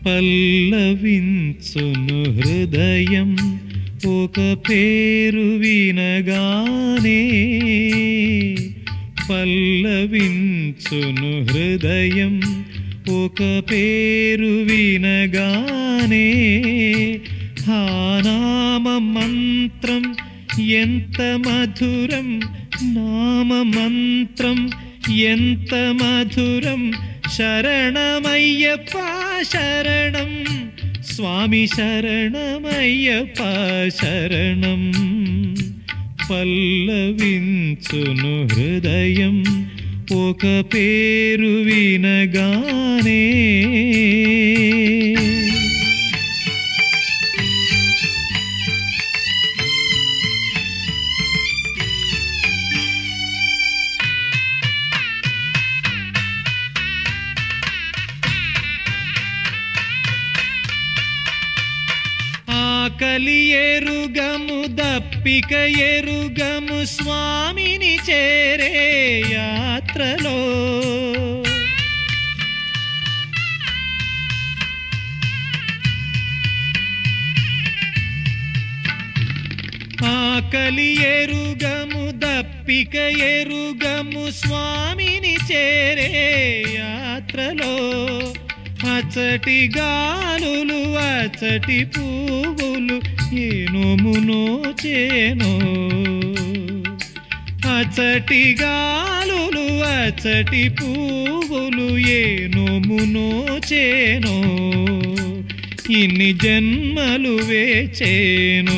పల్లవించును హృదయం ఒక పేరు వినగానే, పల్లవించును హృదయం ఒక పేరు వినగానే. ఆ నామ మంత్రం ఎంత మధురం, నామ మంత్రం ఎంత మధురం. శరణమయ్యప్ప శరణం, స్వామి శరణమయ్యప్ప శరణం. పల్లవించును హృదయం ఒక పేరు వినగానే. ఆకలి ఎరుగము దప్పిక ఎరుగము స్వామిని చేరే యాత్రలో. ఆకలి ఎరుగము దప్పిక ఎరుగము స్వామిని చేరే యాత్రలో. అచటి గాలులు అచటి పువ్వులు ఏ నోమునో చేనో. అచటి గాలులు అచటి పువ్వులు ఏ నోమునో చేనో. ఇన్ని జన్మలు వేచేను.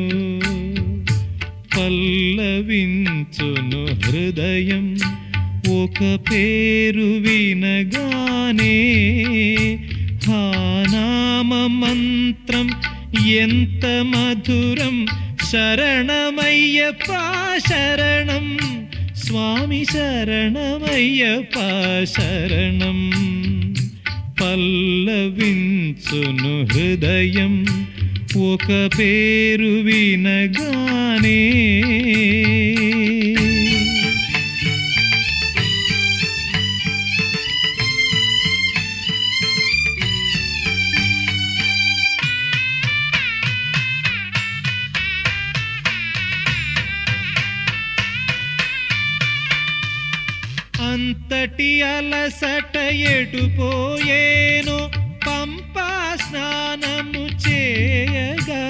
పల్లవించును హృదయం ఒక పేరు వినగానే. ఆ నామ మంత్రం ఎంత మధురం. శరణమయ్యప్ప శరణం, స్వామి శరణమయ్యప్ప శరణం. పల్లవించును హృదయం ఒక పేరు వినగానే. అంతటి అలసట ఎటుపోయేనో పంపా స్నానము చేయగా.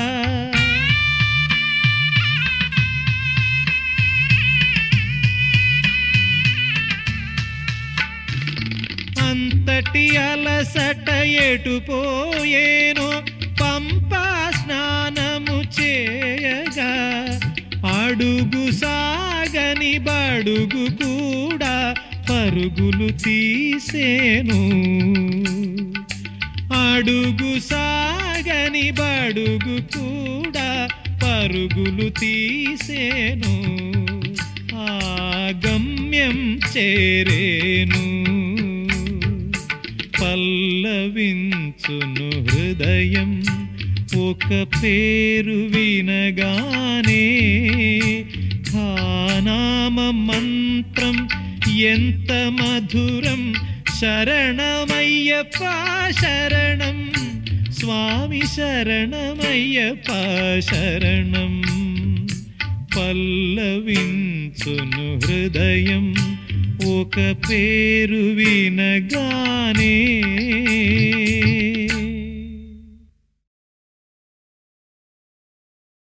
అంతటి అలసట ఎటుపోయేనో పంపా స్నానము చేయగా. అడుగు సాగని బడుగు కూడా పరుగులు తీసేను. అడుగు సాగని బడుగు కూడా పరుగులు తీసేను. ఆ గమ్యం చేరేను. పల్లవించును హృదయం ఒక పేరు వినగానే. ఆ నామ మంత్రం ఎంత మధురం. శరణమయ్యప్ప శరణం, స్వామి శరణమయ్యప్ప శరణం. పల్లవించును హృదయం ఒక పేరు వినగానే.